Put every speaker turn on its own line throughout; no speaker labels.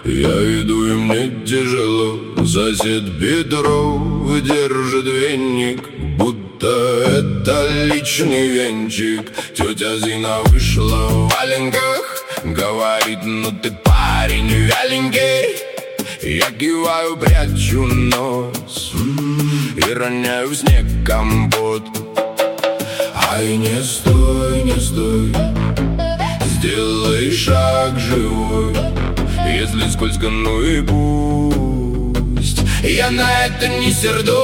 Я иду, и мне тяжело. Сосед Петров держит веник, будто это личный венчик. Тетя Зина вышла в валенках, говорит: ну ты парень вяленький. Я киваю, прячу нос и роняю в снег компот. Ай, не стой, не стой, сделай шаг живой. Если скользко, ну и пусть, я на это не сердусь.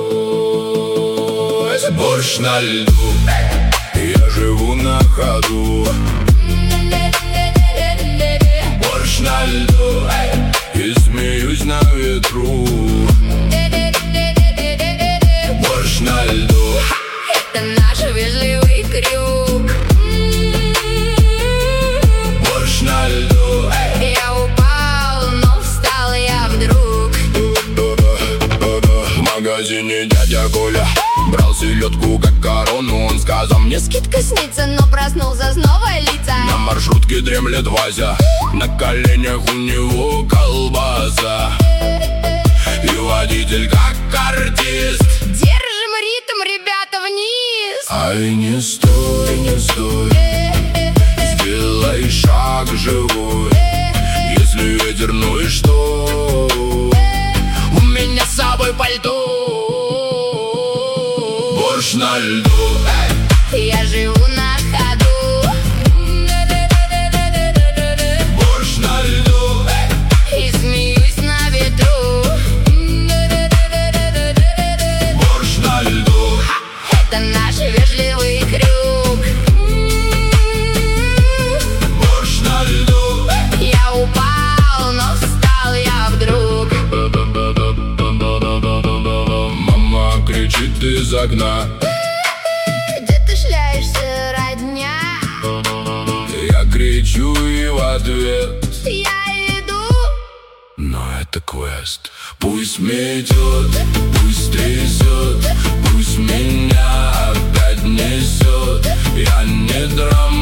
Борщ на льду, я живу на ходу. Борщ на льду, и смеюсь на ветру. Борщ на льду,
это наш вежливый крюк.
борщ на льду.
Я упал, но встал я вдруг.
В магазине дядя Коля брал селедку как корону. Он сказал мне:
Скидка снится, но проснулся снова лица.
на маршрутке дремлет Вася, на коленях у него колбаса. И водитель как артист:
Держим ритм, ребята, вниз.
ай, не стой, не стой, сделай шаг живой. Если ветер, ну и что? У меня с собой пальто. Борщ на льду,
Я живу на ходу.
борщ на льду.
И смеюсь на ветру.
Борщ на льду,
Это наш вежливый крюк.
борщ на льду.
Я упал, но встал я вдруг.
Мама кричит из окна:
Где ты шляешься, родня?
я кричу и в ответ:
Я иду.
но это квест. Пусть метет, пусть трясет, пусть меня опять несет. Я не драма.